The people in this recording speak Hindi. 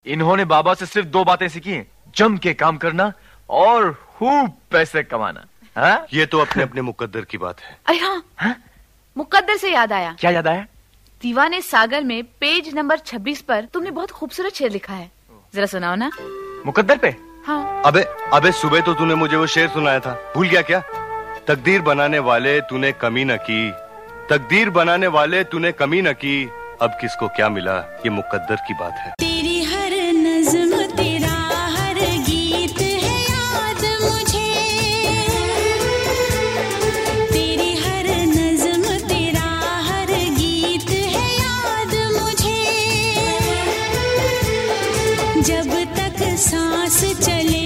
इन्होंने बाबा से सिर्फ 2 बातें सीखी हैं, जम के काम करना और खूब पैसे कमाना। हाँ? ये तो अपने अपने मुकद्दर की बात है। अरे हाँ? मुकद्दर से याद आया। क्या याद आया? दीवाने सागर में पेज नंबर 26 पर तुमने बहुत खूबसूरत शेर लिखा है, जरा सुनाओ ना। मुकद्दर पे? हाँ। अबे सुबह तो तूने मुझे वो शेर सुनाया था, भूल गया क्या? तकदीर बनाने वाले तूने कमी न की, तकदीर बनाने वाले तूने कमी न की, अब किसको क्या मिला, ये मुकद्दर की बात है। तेरी हर नज़्म तेरा हर गीत है याद मुझे, तेरी हर नज़्म तेरा हर गीत है याद मुझे, जब तक सांस चले